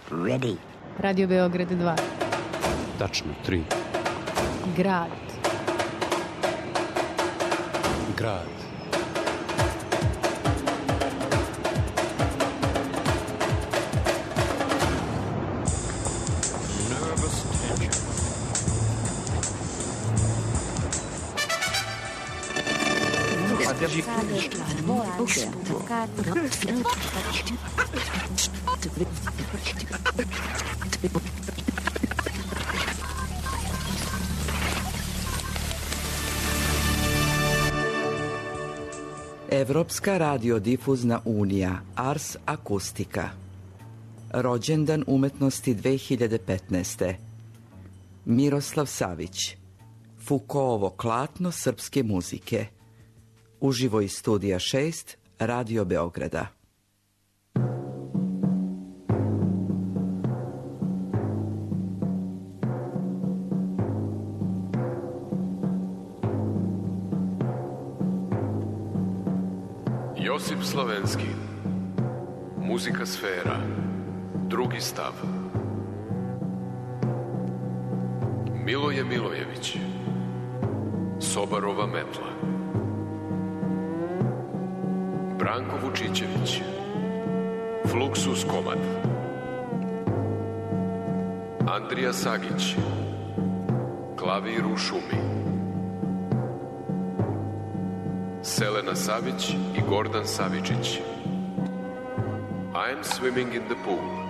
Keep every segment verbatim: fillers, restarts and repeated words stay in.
Ready. Radio Beograd dva. Tačno, tri. Grad. Grad. Nervous tension. Evropska radiodifuzna unija Ars Akustika. Rođendan umetnosti dve hiljade petnaeste. Miroslav Savić. Foucaultovo klatno srpske muzike. Uživo iz studija šest Radio Beograda. Josip Slovenski. Muzika sfera. Drugi stav. Miloje Milojević. Sobarova metla. Branko Vučićević. Fluxus komad. Andrija Sagić. Klavir u šumi. Selena Savić i Gordan Savičić. I'm swimming in the pool.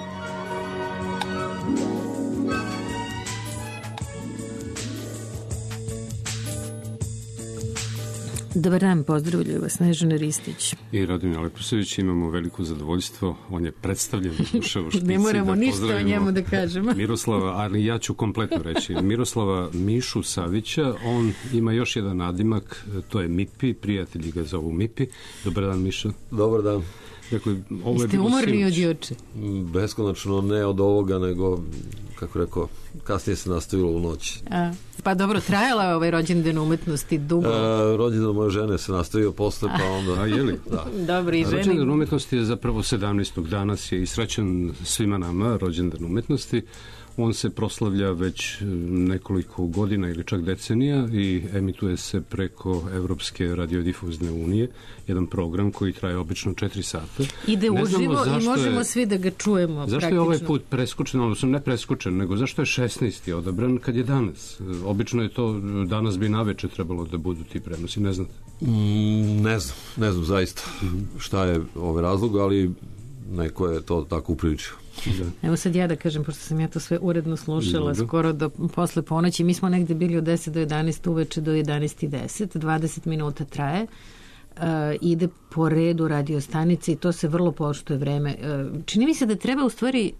Dobar dan, pozdravljaju vas Snežana Ristić i Radomir Leposević. Imamo veliko zadovoljstvo, on je predstavljen u duševo štici. Ne moramo da ništa o njemu da kažemo. Miroslava, ali ja ću kompletno reći, Miroslava Mišu Savića. On ima još jedan nadimak, to je Mipi, prijatelji ga zovu Mipi. Dobar dan, Miša. Dobar dan. Dakle, ovo je Ste umorni od juče? Beskonačno ne od ovoga, nego, kako rekao, kasnije se nastavilo u noći. A, pa dobro, trajala je ovaj rođendan umetnosti dugo? E, rođendan moje žene se nastavio posle, pa onda... A je li? Da. Dobro, i ženi. Rođendan umetnosti je zapravo sedamnaestog danas je i srećan svima nama rođendan umetnosti. On se proslavlja već nekoliko godina ili čak decenija i emituje se preko Evropske radiodifuzne unije, jedan program koji traje obično četiri sata. Ide uživo i možemo je, svi da ga čujemo. Zašto praktično. Je ovaj put preskočen, odnosno ne preskočen, nego zašto je šesnaesti odabran kad je danas? Obično je to, danas bi naveče trebalo da budu ti prenosi, ne znate? Mm, ne znam, ne znam zaista šta je ovaj razlog, ali neko je to tako upriličio. Da. Evo sad ja da kažem, pošto sam ja to sve uredno slušala da. skoro do posle ponoći, mi smo negde bili od deset do jedanaest uveče do jedanaest i deset, dvadeset minuta traje, uh, ide po redu radio stanice i to se vrlo poštuje vreme. Uh, čini mi se da treba u stvari,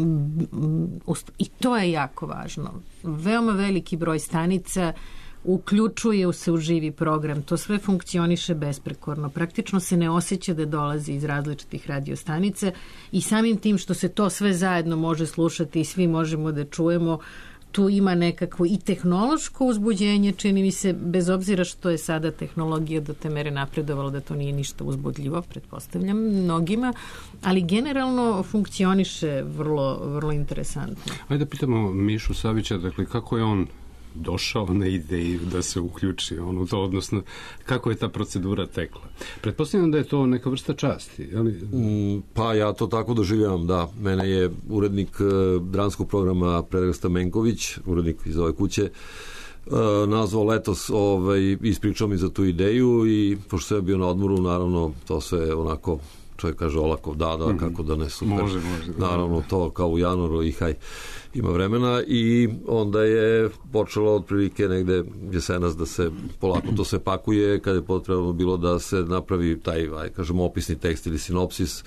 uh, i to je jako važno, veoma veliki broj stanica uključuje se u živi program, to sve funkcioniše besprekorno, praktično se ne osjeća da dolazi iz različitih radiostanica i samim tim što se to sve zajedno može slušati i svi možemo da čujemo, tu ima nekako i tehnološko uzbuđenje, čini mi se, bez obzira što je sada tehnologija do te mere napredovala da to nije ništa uzbudljivo, pretpostavljam mnogima, ali generalno funkcioniše vrlo, vrlo interesantno. Ajde da pitamo Mišu Savića, dakle, kako je on došao na ideju da se uključi on u to, odnosno kako je ta procedura tekla. Pretpostavljam da je to neka vrsta časti, ali... Mm, pa ja to tako doživljavam, da. Mene je urednik uh, dramskog programa Predrag Stamenković, urednik iz ove kuće, uh, nazvao letos, ovaj, ispričao mi za tu ideju i pošto sam bio na odmoru, naravno, to sve onako, čovjek kaže olako, da, da, kako da ne, super. Može, može. Naravno, to kao u januaru i haj, ima vremena i onda je počelo otprilike negde jesenas da se polako to sve pakuje, kada je potrebno bilo da se napravi taj, aj, kažemo, opisni tekst ili sinopsis.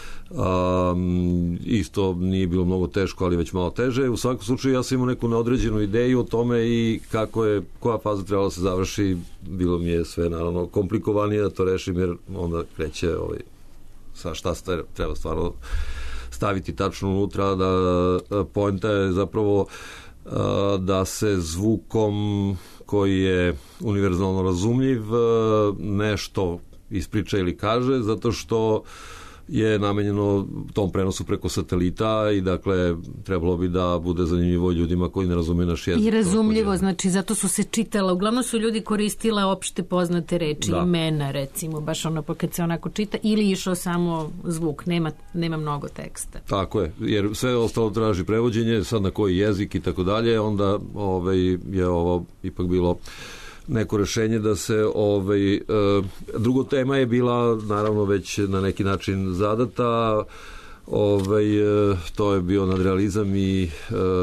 Um, isto nije bilo mnogo teško, ali već malo teže. U svakom slučaju ja sam imao neku neodređenu ideju o tome i kako je, koja faza trebala da se završi, bilo mi je sve naravno komplikovanije da to rešim, jer onda kreće ovaj, sa šta treba stvarno staviti tačno unutra, da poenta je zapravo da se zvukom koji je univerzalno razumljiv nešto ispriča ili kaže, zato što je namenjeno tom prenosu preko satelita i dakle trebalo bi da bude zanimljivo ljudima koji ne razumeju naš jezik. I razumljivo, znači zato su se čitala, uglavnom su ljudi koristila opšte poznate reči, da. Imena recimo, baš ono pa kad se onako čita ili išao samo zvuk, nema, nema mnogo teksta. Tako je, jer sve ostalo traži prevođenje, sad na koji jezik i tako dalje, onda ovaj, je ovo ipak bilo neko rešenje da se ovaj, e, drugo tema je bila naravno već na neki način zadata, ovaj, e, to je bio nadrealizam i e,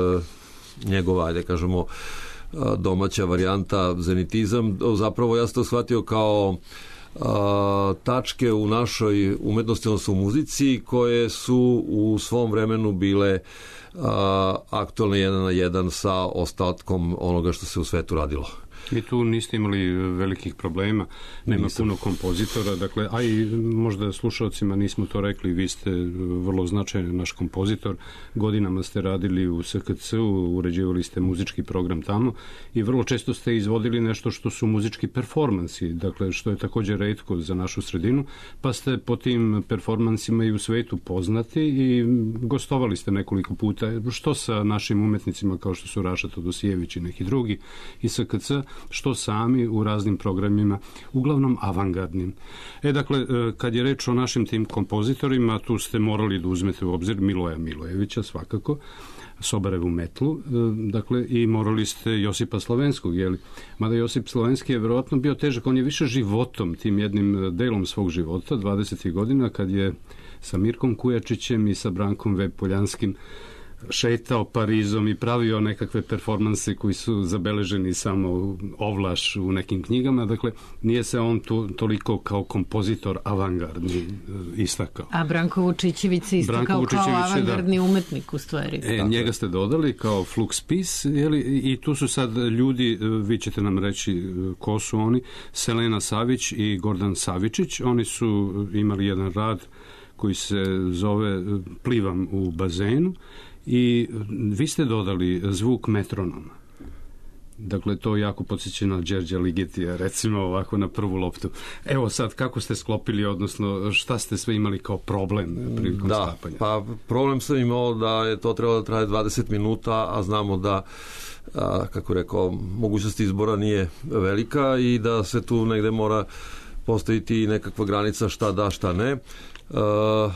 njegova, ajde kažemo, domaća varijanta zenitizam. Zapravo ja sam to shvatio kao a, tačke u našoj umetnosti, odnosno u muzici, koje su u svom vremenu bile a, aktualne jedan na jedan sa ostatkom onoga što se u svetu radilo. I tu niste imali velikih problema, nema Nisam. puno kompozitora, dakle, a i možda slušalcima nismo to rekli, vi ste vrlo značajan naš kompozitor, godinama ste radili u S K C-u, uređivali ste muzički program tamo i vrlo često ste izvodili nešto što su muzički performansi, dakle, što je također retko za našu sredinu, pa ste po tim performansima i u svetu poznati i gostovali ste nekoliko puta, što sa našim umetnicima kao što su Raša Todosijević i neki drugi i S K C, što sami u raznim programima, uglavnom avangardnim. E, dakle, kad je reč o našim tim kompozitorima, tu ste morali da uzmete u obzir Miloja Milojevića, svakako, Sobarevu metlu, dakle, i morali ste Josipa Slovenskog, jeli? Mada Josip Slovenski je verovatno bio težak, on je više životom, tim jednim delom svog života, dvadesetih godina, kad je sa Mirkom Kujačićem i sa Brankom Veb Poljanskim šetao Parizom i pravio nekakve performanse koji su zabeleženi samo ovlaš u nekim knjigama, dakle nije se on tu toliko kao kompozitor avangardni istakao. A Branko Vučićević se isto kao, kao avangardni da. umetnik u stvari. E, njega ste dodali kao flux pis, jeli, i tu su sad ljudi, vi ćete nam reći ko su oni, Selena Savić i Gordan Savičić, oni su imali jedan rad koji se zove Plivam u bazenu, i vi ste dodali zvuk metronoma. Dakle, to jako podsjeća na Đerđa Ligetija, recimo ovako na prvu loptu. Evo sad, kako ste sklopili, odnosno šta ste sve imali kao problem prilikom da, sklapanja? Pa problem sam imao da je to trebalo da traje dvadeset minuta, a znamo da, a, kako rekao, mogućnost izbora nije velika i da se tu negde mora postaviti nekakva granica šta da, šta ne. A,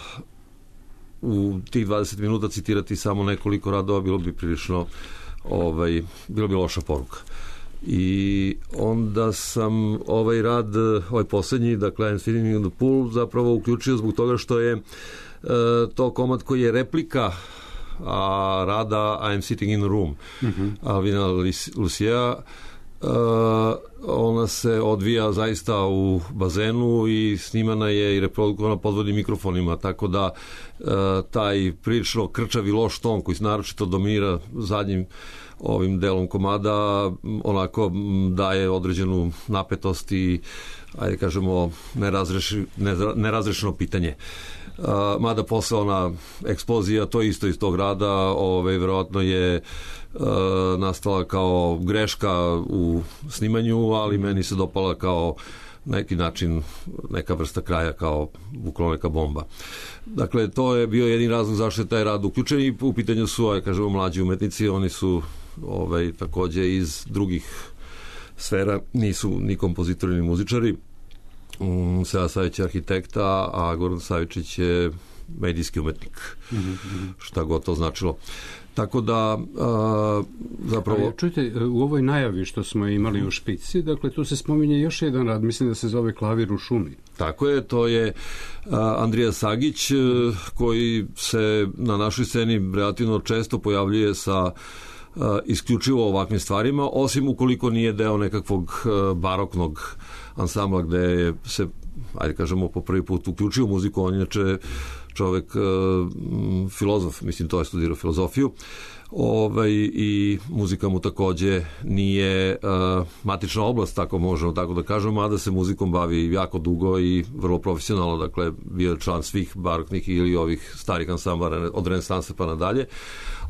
u tih dvadeset minuta citirati samo nekoliko radova bilo bi prilično ovaj, bilo bi loša poruka. I onda sam ovaj rad, ovaj poslednji, dakle I'm Sitting in the Pool, zapravo uključio zbog toga što je e, to komad koji je replika a, rada I'm Sitting in the Room mm-hmm. Alvina Lucia. Uh, ona se odvija zaista u bazenu i snimana je i reprodukovana podvodnim mikrofonima, tako da uh, taj prilično krčavi loš ton koji se naročito dominira zadnjim ovim delom komada onako daje određenu napetost i ajde kažemo nerazreši, nerazrešeno pitanje. Uh, mada posle ona eksplozija, to isto iz tog rada, ovaj, verovatno je uh, nastala kao greška u snimanju, ali meni se dopala kao neki način, neka vrsta kraja, kao bukvalno neka bomba. Dakle, to je bio jedin razlog zašto je taj rad uključen i u pitanju su, aj kažemo, mlađi umetnici, oni su ovaj, takođe iz drugih sfera, nisu ni kompozitori ni muzičari. Um, Selena Savić je arhitekta, a Goran Savičić je medijski umetnik, mm-hmm. šta god to značilo. Tako da a, zapravo... Ali, čujte, u ovoj najavi što smo imali u špici, dakle tu se spominje još jedan rad, mislim da se zove Klavir u šumi. Tako je, to je a, Andrija Sagić, koji se na našoj sceni relativno često pojavljuje sa a, isključivo ovakvim stvarima, osim ukoliko nije deo nekakvog a, baroknog ansambla gde je se, ajde kažemo, po prvi put uključio muziku, on inače čovek uh, filozof, mislim to je studirao filozofiju, ovaj, i muzika mu takođe nije uh, matična oblast, tako možemo tako da kažemo, mada se muzikom bavi jako dugo i vrlo profesionalno, dakle bio je član svih baroknih ili ovih starih ansamblara od renesanse pa nadalje.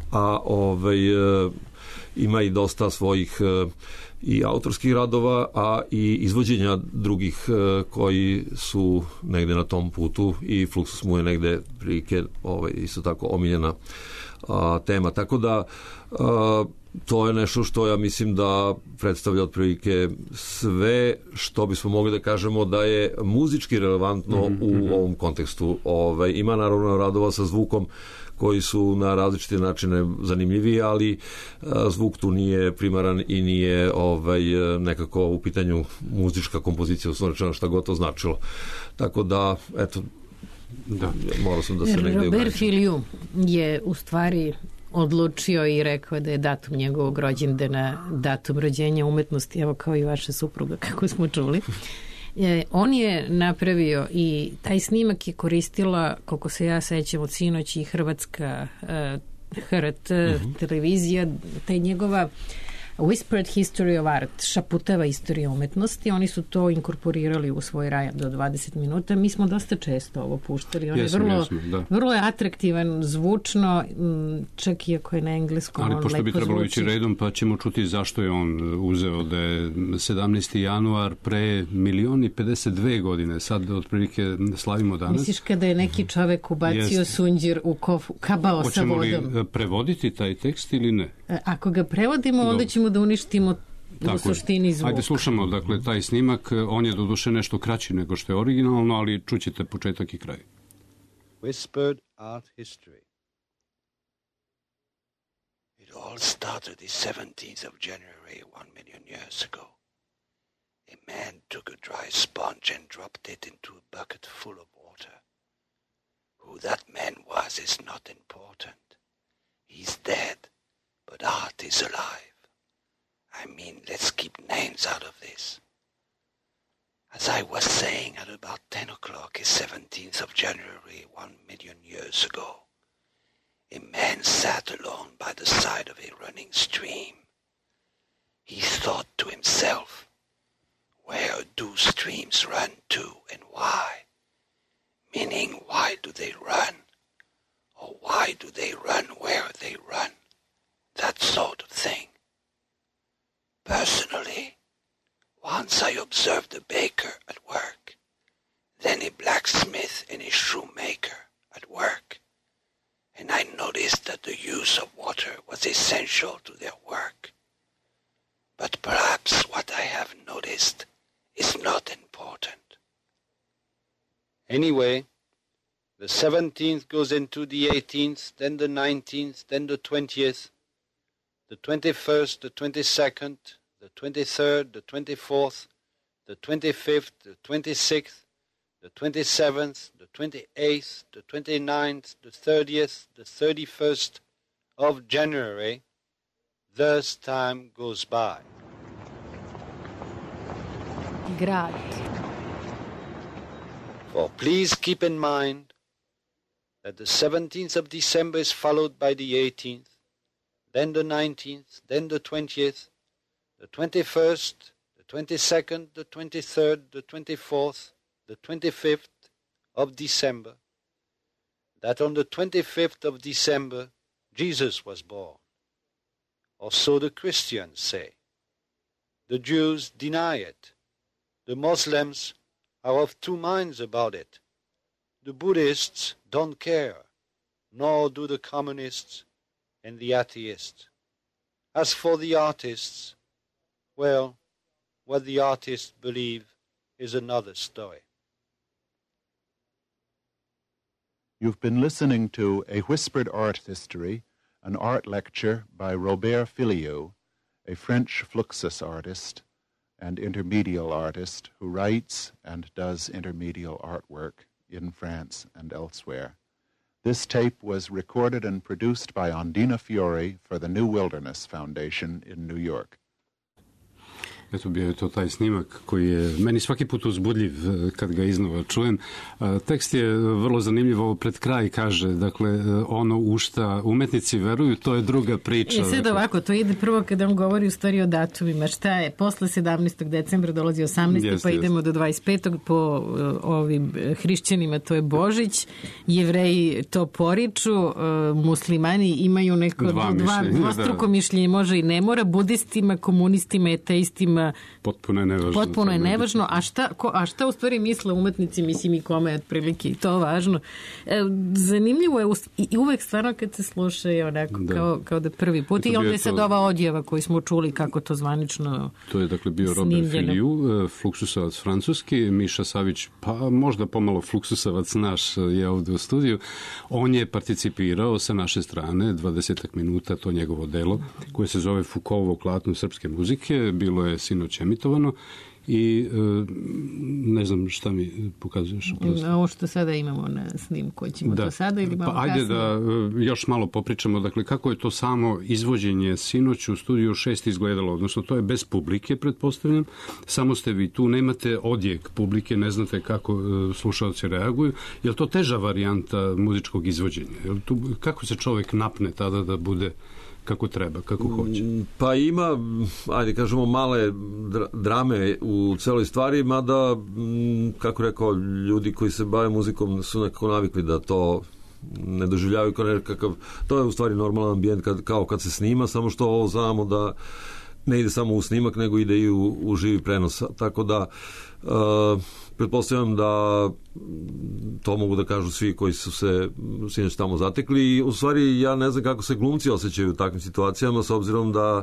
a ovaj, ima i dosta svojih i autorskih radova, a i izvođenja drugih koji su negde na tom putu, i Fluxus mu je negde prilike ovaj, isto tako omiljena a, tema. Tako da a, to je nešto što ja mislim da predstavlja otprilike sve što bismo mogli da kažemo da je muzički relevantno mm-hmm. u ovom kontekstu. Ovaj, ima naravno radova sa zvukom koji su na različite načine zanimljivi, ali a, zvuk tu nije primaran i nije ovaj, nekako u pitanju muzička kompozicija, uslovno šta god to značilo. Tako da, eto, da, morao sam da se negde ograničim. Robert Filliou je u stvari odlučio i rekao da je datum njegovog rođendana datum rođenja umetnosti, evo kao i vaša supruga, kako smo čuli. E, on je napravio i taj snimak je koristila, koliko se ja sećam od sinoć, i Hrvatska e, H R T uh-huh. televizija, taj njegova Whispered History of Art, šaputava istorija umetnosti. Oni su to inkorporirali u svoj raj do dvadeset minuta. Mi smo dosta često ovo puštali. On jesam, je vrlo, jesam, da. vrlo je atraktivan, zvučno, čak i ako je na engleskom. Ali on pošto bi trebalo zvuči. Ići redom, pa ćemo čuti zašto je on uzeo da je sedamnaesti januar pre milion i pedeset dve godine. Sad otprilike slavimo danas. Misliš kada je neki čovek ubacio Jest. sunđir u kofu, kabao sa vodom? Hoćemo li prevoditi taj tekst ili ne? Ako ga prevodimo, onda ćemo da uništimo u suštini zvuk. Ajde slušamo, dakle, taj snimak, on je doduše nešto kraći nego što je originalno, ali čućete početak i kraj. Whispered Art History. It all started the seventeenth of January one million years ago. A man took a dry sponge and dropped it into a bucket full of water. Who that man was is not important. He's dead. But art is alive. I mean, let's keep names out of this. As I was saying, at about ten o'clock, the seventeenth of January, one million years ago, a man sat alone by the side of a running stream. He thought to himself, where do streams run to and why? Meaning, why do they run? Or why do they run where they run? That sort of thing. Personally, once I observed a baker at work, then a blacksmith and a shoemaker at work, and I noticed that the use of water was essential to their work. But perhaps what I have noticed is not important. Anyway, the seventeenth goes into the eighteenth, then the nineteenth, then the twentieth, the twenty-first, the twenty-second, the twenty-third, the twenty-fourth, the twenty-fifth, the twenty-sixth, the twenty-seventh, the twenty-eighth, the twenty-ninth, the thirtieth, the thirty-first of January. Thus time goes by. Grad. For please keep in mind that the seventeenth of December is followed by the eighteenth, then the nineteenth, then the twentieth, the twenty-first, the twenty-second, the twenty-third, the twenty-fourth, the twenty-fifth of December, that on the twenty-fifth of December Jesus was born, or so the Christians say. The Jews deny it. The Muslims are of two minds about it. The Buddhists don't care, nor do the communists and the atheists. As for the artists, well, what the artists believe is another story. You've been listening to A Whispered Art History, an art lecture by Robert Filliou, a French Fluxus artist and intermedial artist who writes and does intermedial artwork in France and elsewhere. This tape was recorded and produced by Ondina Fiore for the New Wilderness Foundation in New York. Eto, bio je to taj snimak koji je meni svaki put uzbudljiv kad ga iznova čujem. Tekst je vrlo zanimljiv, ovo pred kraj kaže, dakle, ono u šta umetnici veruju, to je druga priča. I sad dakle. Ovako, to ide prvo kada on govori u stvari o datumima. Šta je? Posle sedamnaestog decembra dolazi osamnaestog Jest, pa jest. idemo do dvadeset petog po uh, ovim hrišćanima, to je Božić, Jevreji to poriču, uh, muslimani imaju neko Dva dva, mišljenja, dvostruko da. mišljenje, može i ne mora, budistima, komunistima, ateistima, Potpuno je nevažno. potpuno je nevažno. A šta, ko, a šta u stvari misle umetnici, mislim i kome je otprilike i to važno. E, zanimljivo je i uvek stvarno kad se sluša je onako Da. kao, kao da prvi put. I onda je sad to... ova odjeva koju smo čuli kako to zvanično To je dakle bio Robert snimljeno. Filiu, fluksusavac francuski, Miša Savić, pa možda pomalo fluksusavac naš je ovde u studiju. On je participirao sa naše strane dvadeset minuta, to njegovo delo, koje se zove Foucaultovo klatno srpske muzike, bilo je sinoć emitovano i e, ne znam šta mi pokazuješ. Prosto. Ovo što sada imamo na snimku, ćemo Da. to sada ili malo pa ajde kasnije? da e, još malo popričamo, dakle, kako je to samo izvođenje sinoć u studiju šest izgledalo, odnosno to je bez publike, pretpostavljam, samo ste vi tu, nemate odjek publike, ne znate kako e, slušalci reaguju, je li to teža varijanta muzičkog izvođenja? Je li tu, kako se čovjek napne tada da bude kako treba, kako hoće? Pa ima, ajde kažemo, male drame u celoj stvari, mada, kako rekao, ljudi koji se bave muzikom su nekako navikli da to ne doživljavaju kao nekakav, to je u stvari normalan ambijent kad, kao kad se snima, samo što ovo znamo da ne ide samo u snimak, nego ide i u, u živi prenos. Tako da uh, pretpostavljam da to mogu da kažu svi koji su se sinoć tamo zatekli i u stvari ja ne znam kako se glumci osjećaju u takvim situacijama, s obzirom da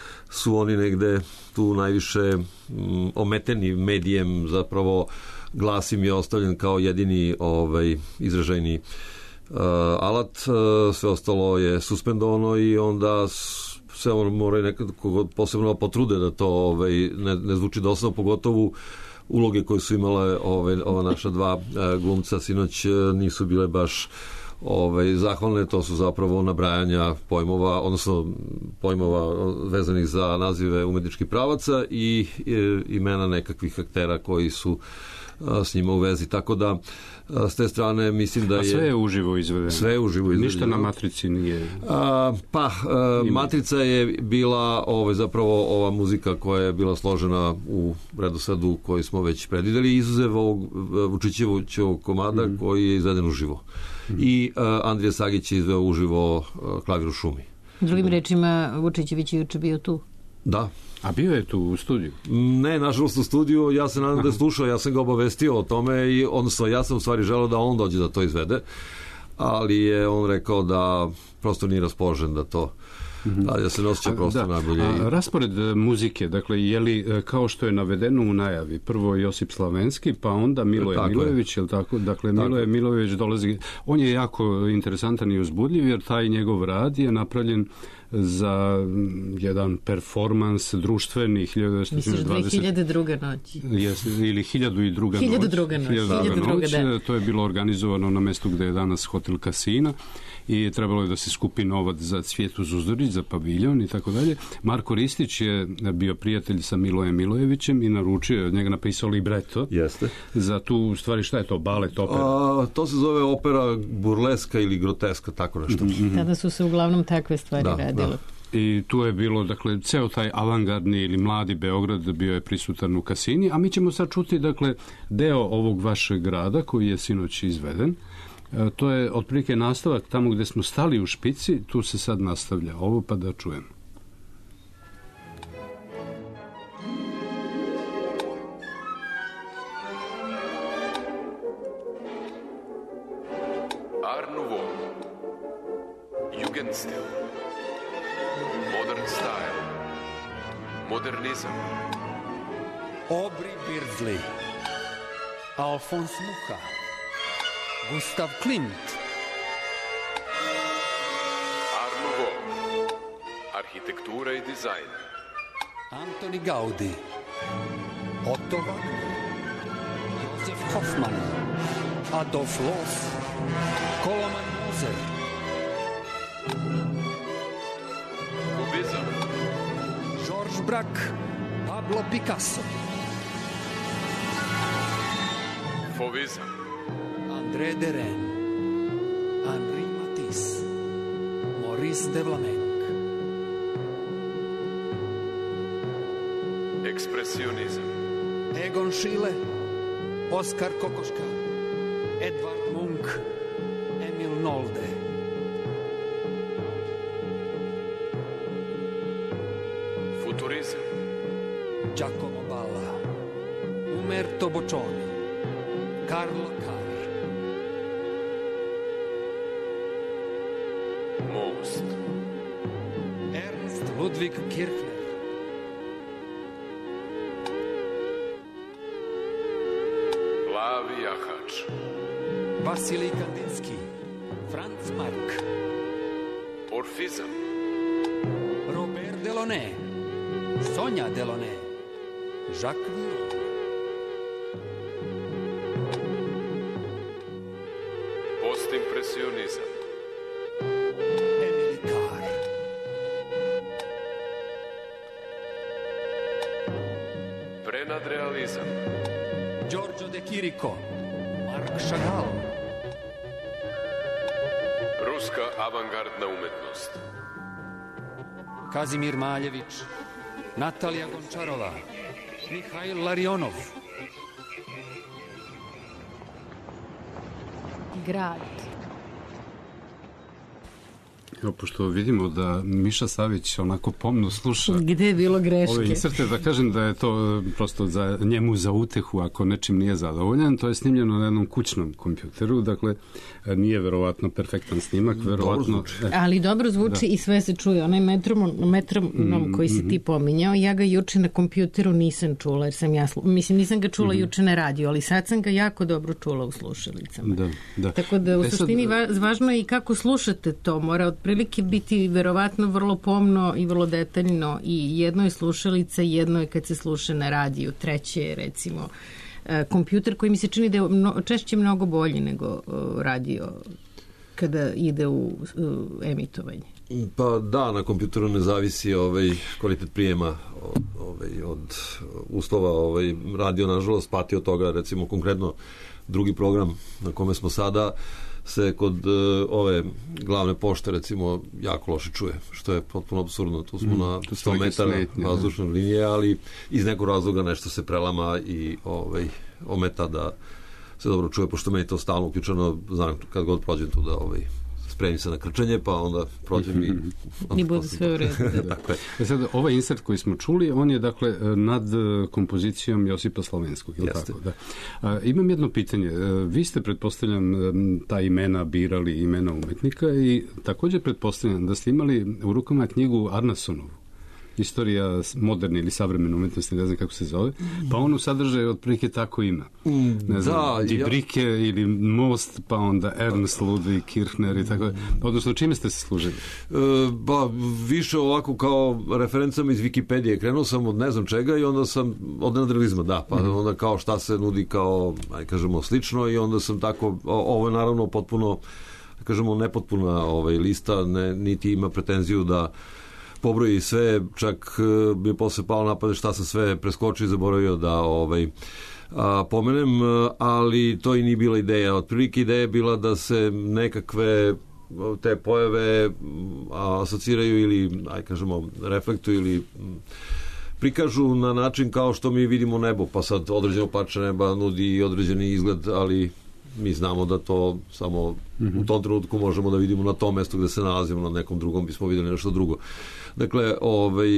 su oni negde tu najviše um, ometeni medijem, zapravo glas im je ostavljen kao jedini ovaj, izražajni uh, alat, uh, sve ostalo je suspendovano i onda se on moraju nekako posebno potrude da to ovaj, ne, ne zvuči dosadno, pogotovo uloge koje su imale ove, ova naša dva e, glumca sinoć e, nisu bile baš ove, zahvalne, to su zapravo nabrajanja pojmova, odnosno pojmova vezanih za nazive umetničkih pravaca i e, imena nekakvih aktera koji su a, s njima u vezi, tako da a, s te strane mislim da je... A sve je uživo izvedeno? Sve je uživo izvedeno. Ništa na Matrici nije... A, pa, a, Matrica je bila ovaj, zapravo ova muzika koja je bila složena u redosledu koji smo već predvideli, izuzev ovog Vučićevićevog komada mm. koji je izveden uživo. Mm. I a, Andrija Sagić je izveo uživo a, Klavir u šumi. Drugim rečima, Vučićević je juče bio tu. Da. A bio je tu u studiju? Ne, nažalost u studiju, ja se nadam da je slušao, ja sam ga obavestio o tome i odnosno ja sam u stvari želeo da on dođe da to izvede, ali je on rekao da prosto nije raspoložen da to da ja se ne osjeća prosto da. najbolje. A, raspored muzike, dakle, je li kao što je navedeno u najavi, prvo Josip Slavenski, pa onda Miloje tako Milojević, je li tako? Dakle, tako. Miloje Milojević dolazi, on je jako interesantan i uzbudljiv, jer taj njegov rad je napravljen za jedan performans društveni hiljadu devetsto dvadeset. Misliš dve hiljade druge noći? Jes, ili hiljadu i druga noć. Hiljadu druga noć. Hiljadu Hiljadu druga noć. Da. To je bilo organizovano na mestu gde je danas hotel Kasina i trebalo je da se skupi novac za Cvijetu Zuzdurić, za paviljon i tako dalje. Marko Ristić je bio prijatelj sa Milojem Milojevićem i naručio, od njega napisao libreto. Jeste. Za tu stvari, šta je to, balet, opera? A, to se zove opera burleska ili groteska, tako nešto. Mm-hmm. Tada su se uglavnom takve stvari da, radile. Da. I tu je bilo, dakle, ceo taj avangardni ili mladi Beograd bio je prisutan u Kasini, a mi ćemo sad čuti, dakle, deo ovog vašeg grada koji je sinoć izveden. E, to je otprilike nastavak tamo gde smo stali u špici, tu se sad nastavlja ovo, pa da čujem. Art Nouveau, Jugendstil, Modern Style, Modernizam, Aubrey Beardsley, Alfons Mucha, Gustav Klimt. Art Nouveau, arhitektura i dizajn, Antoni Gaudi, Otto Wagner, Josef Hoffmann, Adolf Loos, Koloman Moser. Kubizam, Georges Braque, Pablo Pablo Picasso, Fovizam, André Derain, Henri Matisse, Maurice de Vlaminck, Ekspresionizam, Egon Schiele, Oskar Kokoška, Edvard Munch, Emil Nolde, Futurizam, Giacomo Balla, Umberto Boccioni, Carlo Carr, Most, Ernst Ludwig Kirchner, Plavi jahač, Vasilij Kandinsky, Franz Marc, Orfizam, Robert Delaunay, Sonja Delaunay, Jacques Villon, Postimpresionizam, Emily Carr, Prenadrealizam, Giorgio De Chirico, Marc Chagall, Ruska avangardna umetnost, Kazimir Maljević, Natalija Gončarova, Mihail Larionov, Grad. Evo, pošto vidimo da Miša Savić onako pomno sluša Gde je bilo greške? ove inserte, da kažem da je to prosto za njemu za utehu ako nečim nije zadovoljan. To je snimljeno na jednom kućnom kompjuteru, dakle nije verovatno perfektan snimak, verovatno... Ali dobro zvuči da. I sve se čuje. Onaj metronom, metronom koji si ti pominjao, ja ga juče na kompjuteru nisam čula, jer sam ja, mislim, nisam ga čula mm-hmm. juče na radiju, ali sad sam ga jako dobro čula u slušalicama. Da, da. Tako da u e suštini sad... važno je i kako slušate to. Mora otprilike biti verovatno vrlo pomno i vrlo detaljno i jedno je slušalica, jedno je kad se sluša na radiju, treće je recimo kompjuter koji mi se čini da je mno, češće mnogo bolji nego radio kada ide u, u emitovanje. Pa da, na kompjuteru ne zavisi ovaj kvalitet prijema ovaj, od uslova. Ovaj, radio, nažalost, pati od toga. Recimo, konkretno, drugi program na kome smo sada se kod uh, ove glavne pošte, recimo, jako loše čuje, što je potpuno apsurdno. Tu smo mm, na sto metara vazdušne linije, ali iz nekog razloga nešto se prelama i ovaj, ometa da se dobro čuje, pošto meni to stalno uključeno, znam, kad god prođem tu da ovaj, spremim se na krčenje, pa onda prođem i... I bude sve u redu. E sad, ovaj insert koji smo čuli, on je dakle nad kompozicijom Josipa Slovenskog, je li tako? Da. A, imam jedno pitanje. Vi ste, pretpostavljam, ta imena birali, imena umetnika i također pretpostavljam da ste imali u rukama knjigu Arnasonovu, Istorija moderne ili savremene umetnosti, ne znam kako se zove, pa on u sadržaju otprilike tako ima. Ne znam, da, Die Brücke ja... ili Most, pa onda Ernst Ludwig Kirchner i tako. Odnosno, čime ste se služili? E, ba, više ovako kao referencama iz Wikipedije. Krenuo sam od ne znam čega i onda sam od nadrealizma, da, pa mm-hmm. onda kao šta se nudi kao, aj kažemo, slično i onda sam tako, ovo je naravno potpuno, kažemo, nepotpuna ovaj, lista, ne, niti ima pretenziju da pobroji sve, čak bi posle pao napad šta sam sve preskočio i zaboravio da ovaj, a, pomenem, ali to i nije bila ideja. Otprilike ideja je bila da se nekakve te pojave a, asociraju ili, aj kažemo, reflektuju ili prikažu na način kao što mi vidimo nebo, pa sad određeno parče neba nudi određeni izgled, ali mi znamo da to samo mm-hmm. u tom trenutku možemo da vidimo na tom mestu gde se nalazimo, na nekom drugom bismo videli nešto drugo. Dakle, ovaj,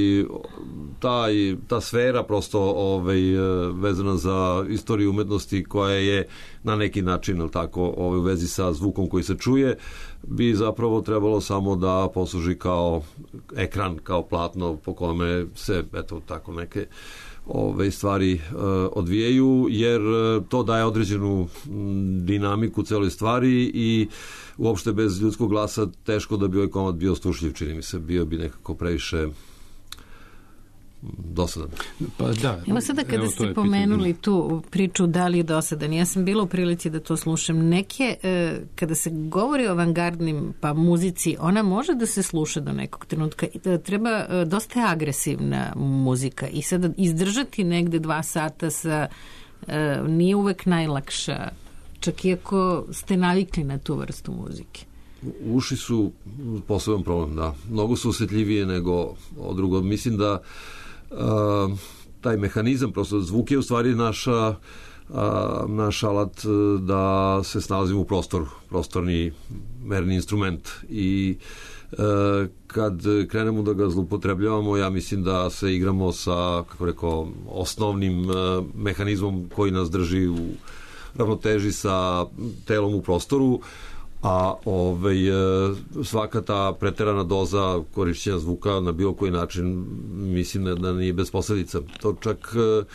taj, ta sfera prosto ovaj, vezana za istoriju umetnosti koja je na neki način, ali tako, ovaj, u vezi sa zvukom koji se čuje, bi zapravo trebalo samo da posluži kao ekran, kao platno po kome se, eto, tako neke ove stvari uh, odvijaju, jer uh, to daje određenu m, dinamiku celoj stvari i uopšte bez ljudskog glasa teško da bi ovaj komad bio slušljiv, čini mi se, bio bi nekako previše dosadan. Pa da. Evo sada kada evo, ste pomenuli tu priču da li je dosadan, ja sam bila u prilici da to slušam. Neke, e, kada se govori o avangardnim pa muzici, ona može da se sluša do nekog trenutka. Treba, e, dosta je agresivna muzika i sada izdržati negde dva sata sa, e, nije uvek najlakša, čak i ako ste navikli na tu vrstu muzike. Uši su poseban problem, da. Mnogo su osjetljivije nego drugo. Mislim da a, taj mehanizam, prosto zvuk je u stvari naša, a, naš alat da se snalazimo u prostoru, prostorni merni instrument i a, kad krenemo da ga zloupotrebljavamo, ja mislim da se igramo sa, kako rekao, osnovnim a, mehanizmom koji nas drži u ravnoteži sa telom u prostoru, a ovaj, svaka ta preterana doza korišćenja zvuka na bilo koji način mislim da nije bez posledica. To čak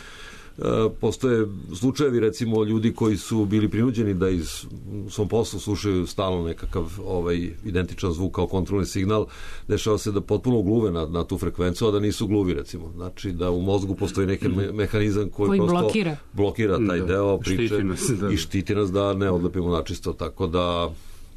postoje slučajevi recimo ljudi koji su bili prinuđeni da iz svom poslu slušaju stalno nekakav ovaj, identičan zvuk kao kontrolni signal, dešava se da potpuno gluve na, na tu frekvenciju, a da nisu gluvi recimo. Znači da u mozgu postoji neki me, mehanizam koji, koji prosto blokira, blokira taj da, deo priče štiti nas, da. I štiti nas da ne odlepimo načisto, tako da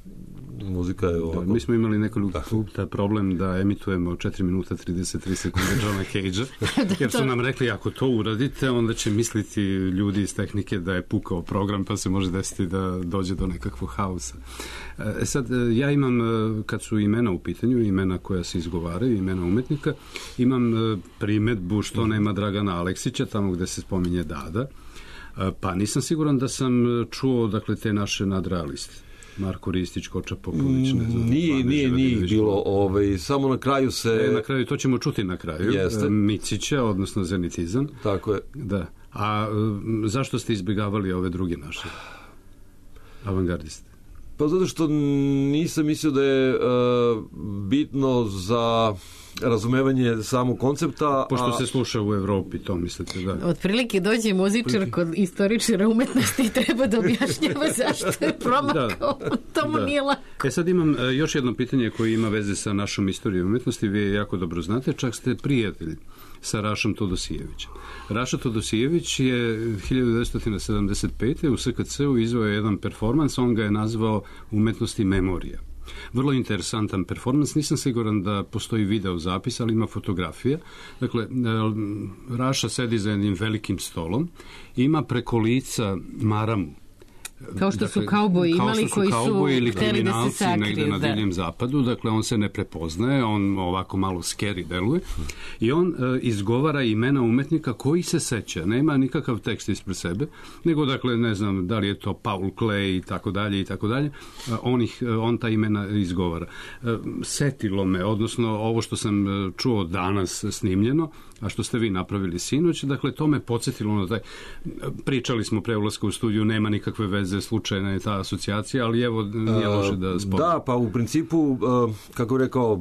muzika je ovako... Da, mi smo imali nekoliko puta problem da emitujemo četiri minuta trideset tri sekunde Johna Cagea, jer su nam rekli ako to uradite, onda će misliti ljudi iz tehnike da je pukao program, pa se može desiti da dođe do nekakvog haosa. E sad, ja imam, kad su imena u pitanju, imena koja se izgovaraju, imena umetnika, imam primetbu što nema Dragana Aleksića, tamo gde se spominje Dada, pa nisam siguran da sam čuo, dakle, te naše nadrealiste. Marko Ristić, Koča Popović, ne znam. Nije, nije, nije bilo, ovaj, samo na kraju se... E, na kraju, to ćemo čuti na kraju. Jeste. Micića, odnosno Zenitizam. Tako je. Da. A zašto ste izbjegavali ove druge naše avangardiste? Pa zato što nisam mislio da je uh, bitno za razumevanje samog koncepta. Pošto a... se sluša u Evropi, to mislite, da. Otprilike dođe muzičar kod istoričara umetnosti i treba da objašnjava zašto je promakao. Da. To mu da. nije lako. E sad imam uh, još jedno pitanje koje ima veze sa našom istorijom umetnosti. Vi je jako dobro znate, čak ste prijatelji sa Rašom Todosijevićem. Raša Todosijević je hiljadu devetsto sedamdeset pete. u S K C-u izveo jedan performans, on ga je nazvao Umetnosti memorija. Vrlo interesantan performans, nisam siguran da postoji video zapis, ali ima fotografija. Dakle, Raša sedi za jednim velikim stolom, ima preko lica maramu. Kao što dakle, su kauboji imali kao što su koji kauboji su ili hteli da se sakriju. Negde na divljem zapadu, dakle on se ne prepoznaje, on ovako malo scary deluje i on e, izgovara imena umetnika koji se seća, nema nikakav tekst ispred sebe, nego dakle ne znam da li je to Paul Klee i tako dalje i tako dalje, on, ih, on ta imena izgovara. E, setilo me, odnosno ovo što sam čuo danas snimljeno, a što ste vi napravili sinoć, dakle to me podsjetilo na taj, pričali smo pre ulaska u studiju, nema nikakve veze, slučajna je ta asocijacija, ali evo nije loše da spomenu. Da, pa u principu, kako bih rekao,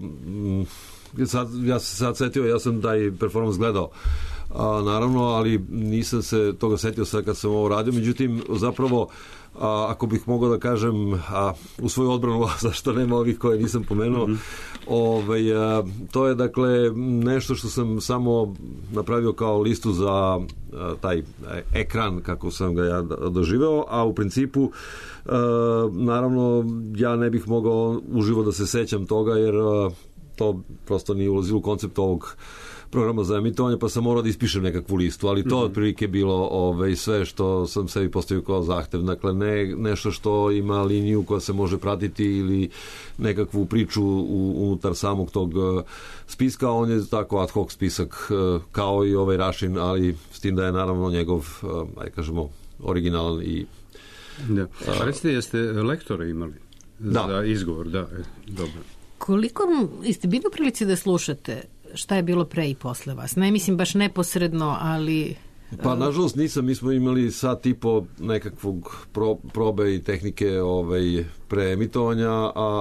sad, ja sam sad setio, ja sam taj performans gledao, a, naravno, ali nisam se toga setio sad kad sam ovo radio, međutim, zapravo, a, ako bih mogao da kažem a, u svoju odbranu, zašto nema ovih koje nisam pomenuo, mm-hmm. ovaj, a, to je dakle nešto što sam samo napravio kao listu za a, taj ekran kako sam ga ja doživeo, a u principu a, naravno ja ne bih mogao uživo da se sećam toga jer a, to prosto nije ulazilo u koncept ovog programa za emitovanje, pa sam morao da ispišem nekakvu listu, ali to mm-hmm. otprilike bilo ovaj, sve što sam sebi postavio kao zahtev. Dakle, ne nešto što ima liniju koja se može pratiti ili nekakvu priču u, unutar samog tog uh, spiska, on je tako ad hoc spisak uh, kao i ovaj Rašin, ali s tim da je naravno njegov, uh, aj kažemo, originalan i... Da. A recite, jeste lektore imali da. za izgovor? Da, e, dobro. Koliko ste bili u prilici da slušate šta je bilo pre i posle vas? Ne mislim baš neposredno, ali... Pa, nažalost, nisam. Mi smo imali sat i po nekakvog pro, probe i tehnike ovaj, pre emitovanja, a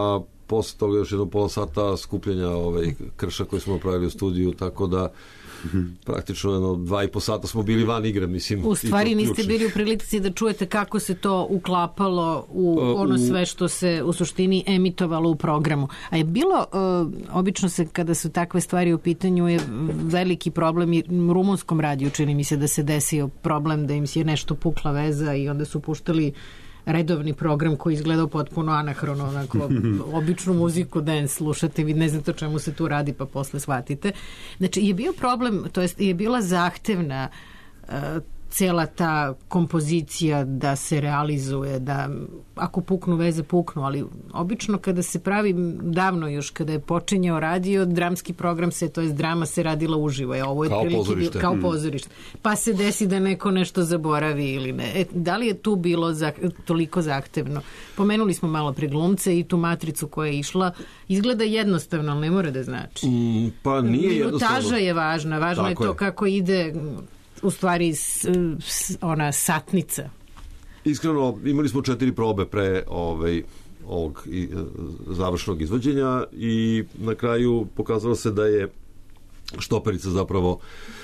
posle toga još jedno pola sata skupljanja ovaj, krša koji smo pravili u studiju, tako da praktično jedno dva i po sata smo bili van igre, mislim. U stvari niste bili u prilici da čujete kako se to uklapalo u ono sve što se u suštini emitovalo u programu. A je bilo, obično se kada su takve stvari u pitanju je veliki problem i rumunskom radiju, čini mi se da se desio problem da im se nešto pukla veza i onda su puštali redovni program koji izgledao potpuno anahrono, onako, običnu muziku dance slušate, vi ne znate o čemu se tu radi, pa posle shvatite. Znači, je bio problem, to jest je bila zahtevna uh, cela ta kompozicija da se realizuje, da ako puknu veze, puknu, ali obično kada se pravi, davno još kada je počinjao radio, dramski program se, to je drama se radila uživo. Je, ovo je kao pozorište. Kao pozorište. Pa se desi da neko nešto zaboravi ili ne. E, da li je tu bilo za, toliko zahtevno? Pomenuli smo malo pre glumce i tu matricu koja je išla. Izgleda jednostavno, ali ne mora da znači. Mm, pa nije jednostavno. Minutaža je važna. Važno Tako je to je. Kako ide u stvari s, s, ona satnica. Iskreno, imali smo četiri probe pre ovaj, ovog i, završnog izvođenja i na kraju pokazalo se da je štoperica zapravo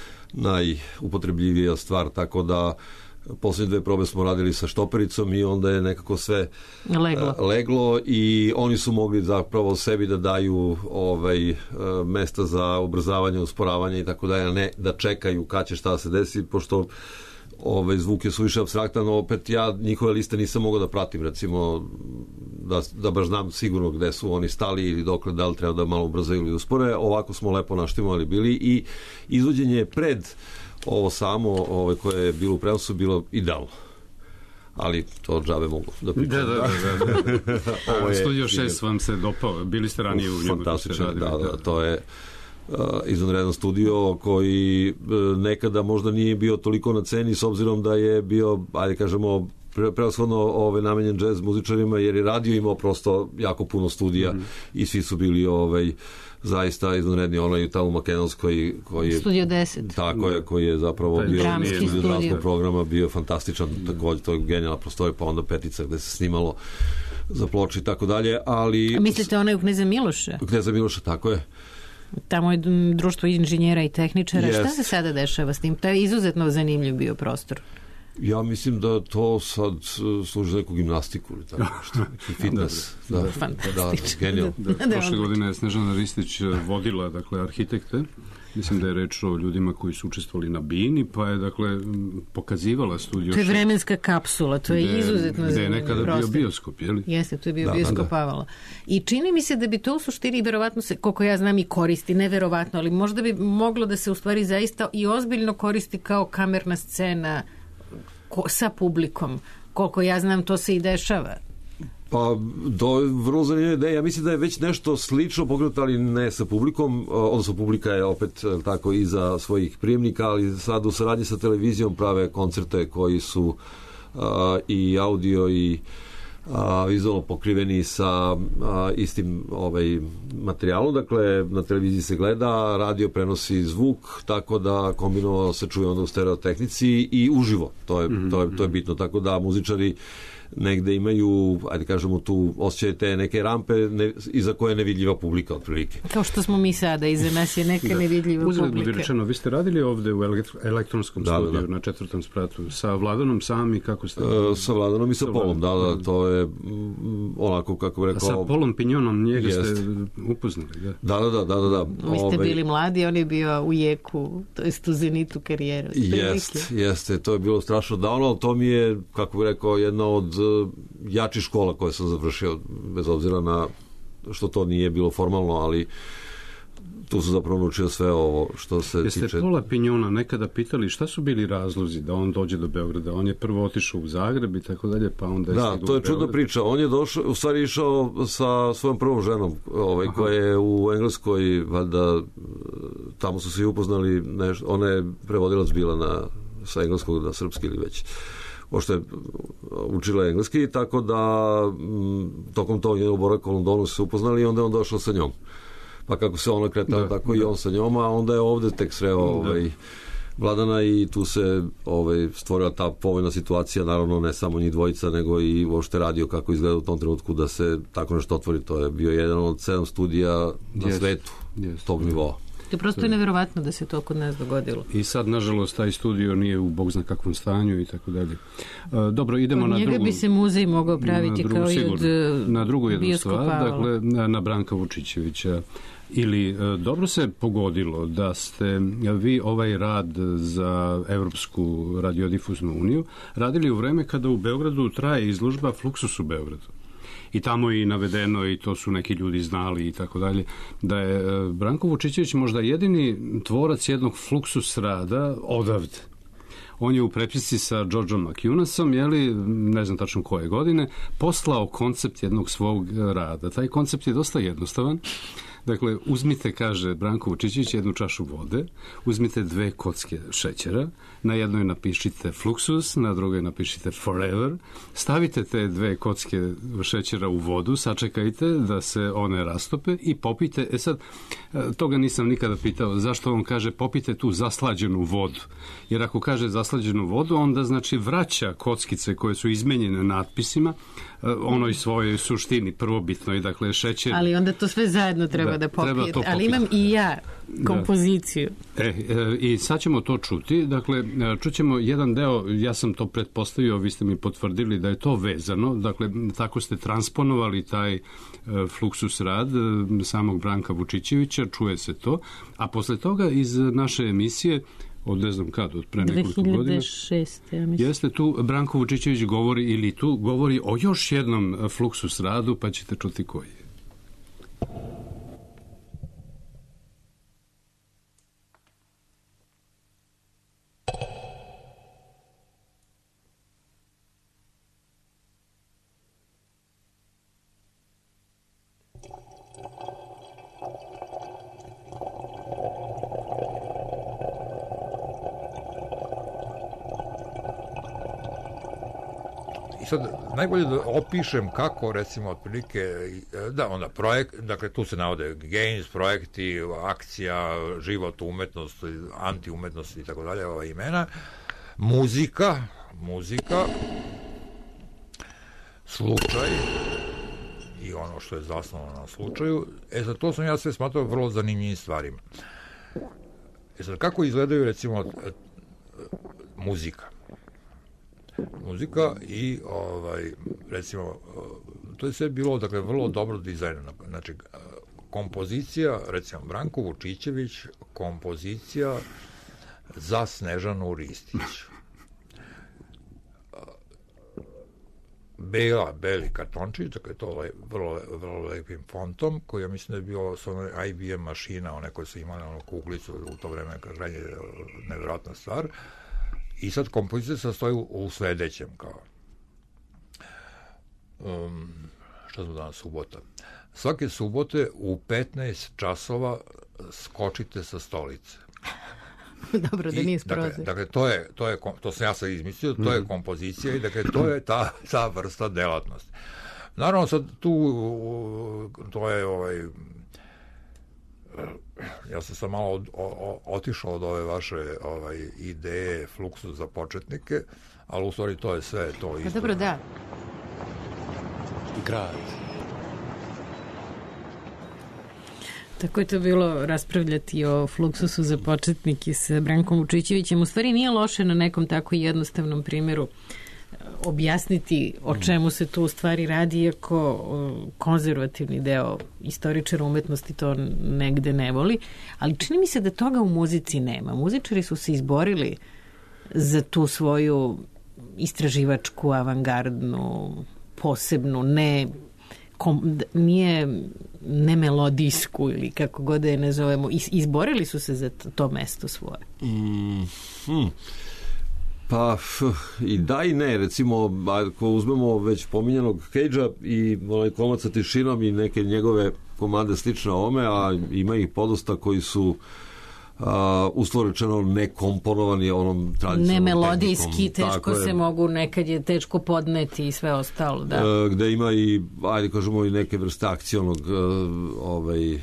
najupotrebljivija stvar, tako da posljednje dve probe smo radili sa štopericom i onda je nekako sve leglo, leglo i oni su mogli zapravo sebi da daju ovaj, mesta za ubrzavanje, usporavanje i tako dalje, a ne da čekaju kad će šta se desi, pošto ovaj, zvuk je suviše apstraktan, opet ja njihove liste nisam mogao da pratim, recimo da, da baš znam sigurno gde su oni stali ili dokle, da li treba da malo ubrzaju ili uspore. Ovako smo lepo naštimali bili i izvođenje pred ovo samo ovaj, koje je bilo u prenosu bilo idealno. Ali to džabe mogu da pričam. Da, da, da. da. Ovo je Studio šest vam se dopao, bili ste ranije u njemu. Fantastično, da, da, da, to je uh, izvanredan studio koji uh, nekada možda nije bio toliko na ceni s obzirom da je bio, ajde kažemo, pre, prevashodno ovaj, namenjen džez muzičarima, jer je radio imao prosto jako puno studija mm. i svi su bili ovaj, zaista izvanredni, onaj tamo u Makedonskoj koji je Studio deset. Tako je, koji je zapravo pa, bio dramski studio dramskog programa, bio fantastičan, takođe to je genijalna prostorija, pa onda Petica gde se snimalo za ploče i tako dalje, ali... A mislite onaj u Kneza Miloša? U Kneza Miloša, tako je. Tamo je društvo inženjera i tehničara. Yes. Šta se sada dešava s tim? To je izuzetno zanimljiv bio prostor. Ja mislim da to sad služi za neku gimnastiku ili tako nešto, neki fitness. da, da, fantastično. Da, genijalno. Da, da, prošle godine je Snežana Ristić vodila, dakle, arhitekte. Mislim da je reč o ljudima koji su učestvovali na Bini, pa je, dakle, pokazivala studio. To je vremenska kapsula, to je gde, izuzetno gde je nekada prostor. Bio bioskop, je li? Jeste, to je bio da, bioskop da. Avala. I čini mi se da bi to u suštini, verovatno se, koliko ja znam, i koristi, neverovatno, ali možda bi moglo da se u stvari zaista i ozbiljno koristi kao kamerna scena ko, sa publikom. Koliko ja znam, to se i dešava. Pa, to je vrlo zanimljiva ideja. Ja mislim da je već nešto slično pokrenuto, ali ne sa publikom, odnosno publika je opet tako iza svojih prijemnika, ali sad u saradnji sa televizijom prave koncerte koji su a, i audio i a, vizualno pokriveni sa a, istim ovaj, materijalom. Dakle, na televiziji se gleda, radio prenosi zvuk, tako da kombinovano se čuje onda u stereotehnici i uživo. To je, mm-hmm. to je, to je bitno. Tako da muzičari negde imaju, ajde kažemo, tu osjećaju te neke rampe ne, iza koje je nevidljiva publika otprilike. Kao što smo mi sada, iza nas je neka da. nevidljiva publika. Uzgled bi rečeno, vi ste radili ovde u elektronskom da, studiju da, da. na četvrtom spratu sa Vladanom sam i kako ste? E, sa Vladanom i sa, sa Polom, da, da, to je m, onako, kako bi rekao... A sa Polom Pinjonom njega jest. ste upoznali, da? Da, da, da, da, da, da. Vi ste Ove... bili mladi, on je bio u jeku, to jest u zenitu karijera. Jest, jeste, to je bilo strašno davno, ali to mi je, kako bi rekao, jedna od jači škola koje sam završio, bez obzira na što to nije bilo formalno, ali tu su zapravo naučio sve ovo što se Jeste tiče... Jeste Pola Pinjona nekada pitali šta su bili razlozi da on dođe do Beograda? On je prvo otišao u Zagreb i tako dalje, pa onda je da, to je čudna priča. On je došao, u stvari išao sa svojom prvom ženom, ovaj, koja je u Engleskoj, valjda, tamo su se i upoznali, neš, ona je prevodilac bila na, sa engleskog na srpski ili već. Pošto je učila engleski, tako da m, tokom tog njenog boravka u Londonu su se upoznali i onda je on došao sa njom. Pa kako se ona kretala, da, tako da. i on sa njom, a onda je ovde tek sreo ovaj, Vladana i tu se ovaj, stvorila ta povoljna situacija, naravno ne samo njih dvojica, nego i uopšte radio kako izgleda u tom trenutku da se tako nešto otvori. To je bio jedan od sedam studija na yes. svetu yes. tog nivoa. To je prosto neverovatno da se to kod nas dogodilo. I sad, nažalost, taj studio nije u bog zna kakvom stanju i tako dalje. Dobro, idemo od na drugu... Od njega bi se muzej mogao praviti drugu, kao sigurno. I od na drugu jednu stvar, dakle, na, na Branka Vučićevića. Ili dobro se pogodilo da ste vi ovaj rad za Evropsku radiodifuznu uniju radili u vreme kada u Beogradu traje izložba Fluxus u Beogradu. I tamo je i navedeno, i to su neki ljudi znali i tako dalje, da je Branko Vučićević možda jedini tvorac jednog Fluxus rada odavde. On je u prepisci sa Georgeom McEunasom, jeli, ne znam tačno koje godine, poslao koncept jednog svog rada. Taj koncept je dosta jednostavan. Dakle, uzmite, kaže Branko Vučićević, jednu čašu vode, uzmite dve kocke šećera, na jednoj napišite Fluxus, na drugoj napišite Forever, stavite te dve kocke šećera u vodu, sačekajte da se one rastope i popite. E sad, toga nisam nikada pitao, zašto on kaže popite tu zaslađenu vodu. Jer ako kaže zaslađenu vodu, onda znači vraća kockice koje su izmenjene natpisima onoj svojoj suštini prvobitnoj, dakle šećer. Ali onda to sve zajedno treba da, da popijete. Ali imam i ja kompoziciju. Da. E, e, i sad ćemo to čuti. Dakle, čućemo jedan deo, ja sam to pretpostavio, vi ste mi potvrdili da je to vezano. Dakle, tako ste transponovali taj e, Fluxus rad e, samog Branka Vučićevića, čuje se to. A posle toga iz naše emisije od ne znam kad, od pre nekoliko godina. dve hiljade šeste. Ja mislim. Jeste, tu Branko Vučićević govori, ili tu govori o još jednom Fluxus radu, pa ćete čuti koji je. Sad, najbolje da opišem kako, recimo, otprilike, da, onda projekt, dakle, tu se navode gains, projekti, akcija, život, umetnost, anti-umetnost i tako dalje, ova imena, muzika, muzika, slučaj i ono što je zasnovano na slučaju. E sad, to sam ja sve smatrao vrlo zanimljivim stvarima. E sad, kako izgledaju, recimo, muzika? Muzika i ovaj recimo to je sve bilo dakle vrlo dobro dizajnirano. Znači kompozicija, recimo Branko Vučićević, kompozicija za Snežanu Ristić. Bela, beli kartončić, dakle to le, vrlo, vrlo lepim fontom, koji ja mislim da je bio s onoj I B M mašina, one koje su imali onu kuglicu u to vreme, krajnje nevjerojatna stvar. I sad kompozicija sastoji u, u sledećem, kao um, šta smo danas, subota. Svake subote u petnaest časova skočite sa stolice. Dobro, da nije dakle, dakle, to je, to je, to sam ja sad izmislio, to je kompozicija i dakle, to je ta, ta vrsta delatnosti. Naravno, sad tu, to je ovaj, ja sam sam malo od, o, otišao od ove vaše ovaj, ideje Fluxus za početnike, ali u stvari to je sve to isto. Pa dobro, da. Grad. Tako je to bilo raspravljati o Fluxusu za početnike sa Brankom Vučićevićem. U stvari nije loše na nekom tako jednostavnom primjeru objasniti o čemu se tu u stvari radi, iako konzervativni deo istoričara umetnosti to negde ne voli, ali čini mi se da toga u muzici nema. Muzičari su se izborili za tu svoju istraživačku, avangardnu, posebnu, ne kom, nije ne melodijsku ili kako god da je ne zovemo, izborili su se za to mesto svoje. Mm, hm. Pa i da i ne, recimo ako uzmemo već pominjanog Cage-a i onaj Komad sa tišinom i neke njegove komade slične ome, a ima ih podosta koji su Uh, uslovno rečeno nekomponovani onom tradicionalnom ne melodijski, teško se mogu, nekad je teško podneti i sve ostalo, da. Uh, gde ima i, ajde kažemo, i neke vrste akcionog uh, ovaj,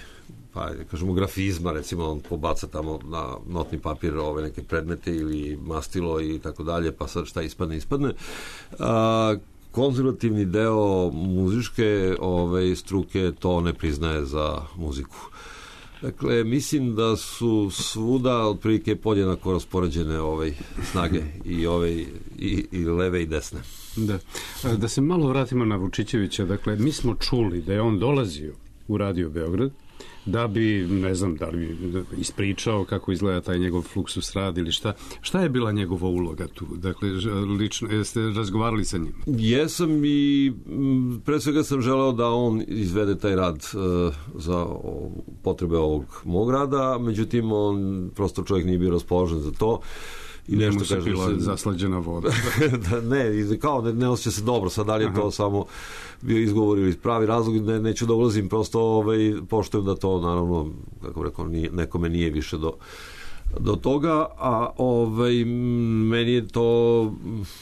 pa kažemo grafizma, recimo on pobaca tamo na notni papir ove neke predmete ili mastilo i tako dalje, pa sad šta ispadne, ispadne. A, konzervativni deo muzičke ove, struke to ne priznaje za muziku. Dakle, mislim da su svuda otprilike podjednako raspoređene ovaj, snage i, ovaj, i, i leve i desne. Da. Da se malo vratimo na Vučićevića. Dakle, mi smo čuli da je on dolazio u Radio Beograd da bi, ne znam, da li ispričao kako izgleda taj njegov Fluxus rad ili šta. Šta je bila njegova uloga tu? Dakle, lično, jeste razgovarali sa njim? Jesam i pre svega sam želeo da on izvede taj rad uh, za o, potrebe ovog mog rada, međutim, on prosto čovjek nije bio raspoložen za to. I nešto se pila se, zaslađena voda. da, ne, kao ne, ne osjeća se dobro, sad da li je to samo bio izgovor ili pravi razlog, ne, neću da ulazim, prosto ovaj, poštujem da to naravno, kako rekao, nije, nekome nije više do, do toga, a ovaj, meni je to,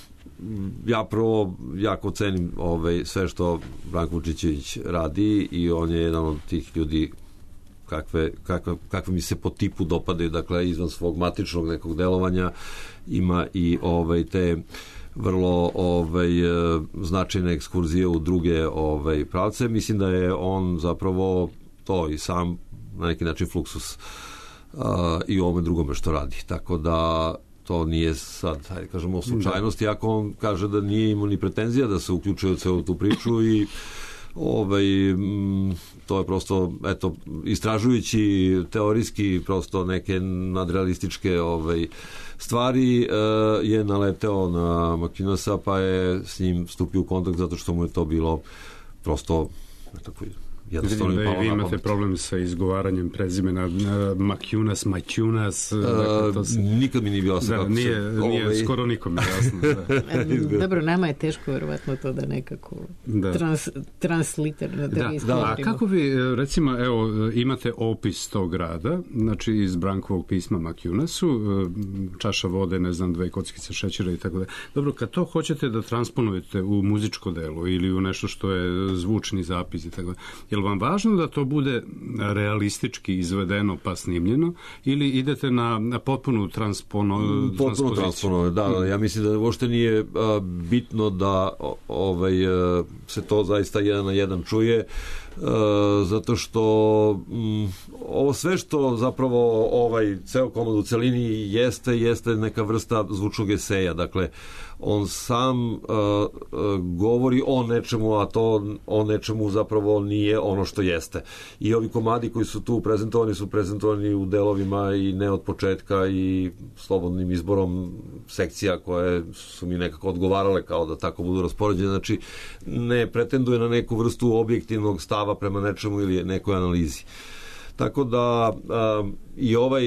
ja prvo jako cenim ovaj, sve što Branko Vučićević radi i on je jedan od tih ljudi kakve, kakve, kakve mi se po tipu dopadaju, dakle izvan svog matičnog nekog delovanja ima i ovaj, te vrlo ovaj, značajne ekskurzije u druge ovaj, pravce. Mislim da je on zapravo to i sam na neki način Fluxus uh, i ovome drugome što radi. Tako da to nije sad, hajde kažemo, slučajnost, iako on kaže da nije imao ni pretenzija da se uključuje u celu tu priču i ovaj, to je prosto, eto, istražujući teorijski prosto neke nadrealističke ovaj, stvari, je naleteo na McInnes'a, pa je s njim stupio u kontakt zato što mu je to bilo prosto tako jednostavno i palo na pamet. Vi imate pamet. problem sa izgovaranjem prezimena McInnes, McInnes. Dakle, se... Nikad mi nije bilo jasno da, kako nije, se... Nije ovaj... skoro nikom jasno. Da. Dobro, nama je teško verovatno to da nekako da. Trans, transliter na da, da. A kako vi, recimo, evo, imate opis tog rada, znači iz Brankovog pisma McInnesu, čaša vode, ne znam, dve kockice šećera i tako da. Dobro, kad to hoćete da transponujete u muzičko delo ili u nešto što je zvučni zapis i tako da, je li vam važno da to bude realistički izvedeno pa snimljeno ili idete na, na potpunu transpono, potpuno transpono, da, da, ja mislim da uopšte nije a, bitno da ovaj, a, se to zaista jedan na jedan čuje, a, zato što m, ovo sve što zapravo ovaj ceo komad u celini jeste, jeste neka vrsta zvučnog eseja, dakle on sam uh, uh, govori o nečemu, a to o nečemu zapravo nije ono što jeste. I ovi komadi koji su tu prezentovani su prezentovani u delovima i ne od početka i slobodnim izborom sekcija koje su mi nekako odgovarale kao da tako budu raspoređene. Znači, ne pretenduje na neku vrstu objektivnog stava prema nečemu ili nekoj analizi. Tako da um, i ovaj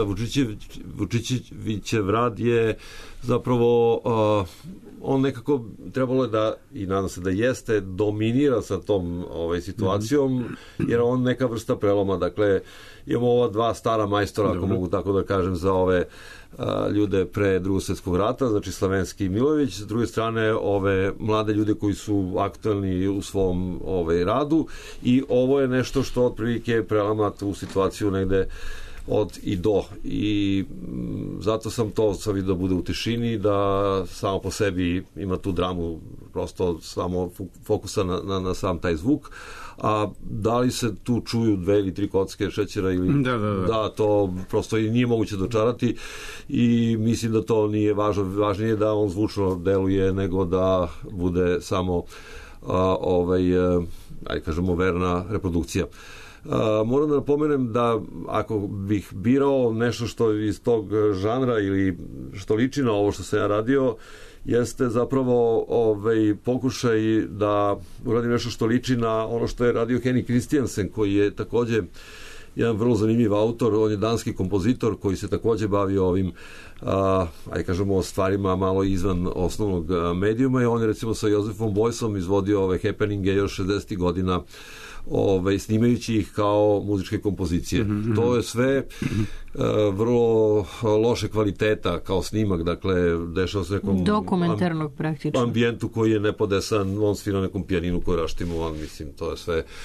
Vučićevićev rad je zapravo uh, on nekako trebalo je da, i nadam se da jeste, dominira sa tom ovaj, situacijom, jer on neka vrsta preloma, dakle imamo ova dva stara majstora, ako mogu tako da kažem, za ove a, ljude pre Drugog svjetskog rata, znači Slavenski i Milojević, s druge strane ove mlade ljude koji su aktuelni u svom ovaj, radu, i ovo je nešto što otprilike prelama tu situaciju negde od i do, i m, zato sam to sad vidio da bude u tišini, da samo po sebi ima tu dramu, prosto samo fokusa na, na, na sam taj zvuk, a da li se tu čuju dve ili tri kocke šećera ili da, da, da. da, to prosto i nije moguće dočarati, i mislim da to nije važno, važnije da on zvučno deluje nego da bude samo a, ovaj, a, ajde kažemo, verna reprodukcija. Uh, moram da napomenem da ako bih birao nešto što iz tog žanra ili što liči na ovo što sam ja radio, jeste zapravo ovaj, pokušaj da uradim nešto što liči na ono što je radio Henrik Christiansen, koji je takođe jedan vrlo zanimljiv autor. On je danski kompozitor koji se takođe bavio ovim a, ajde kažemo stvarima malo izvan osnovnog medijuma, i on je recimo sa Josefom Beusom izvodio ove happeninge još šezdesetih godina, ovaj, snimajući ih kao muzičke kompozicije. Mm-hmm. To je sve uh, vrlo loše kvaliteta kao snimak, dakle dešava se nekom dokumentarnog praktično ambijentu koji je nepodesan, on svira nekom pijaninu koju raštimo, on, mislim, to je sve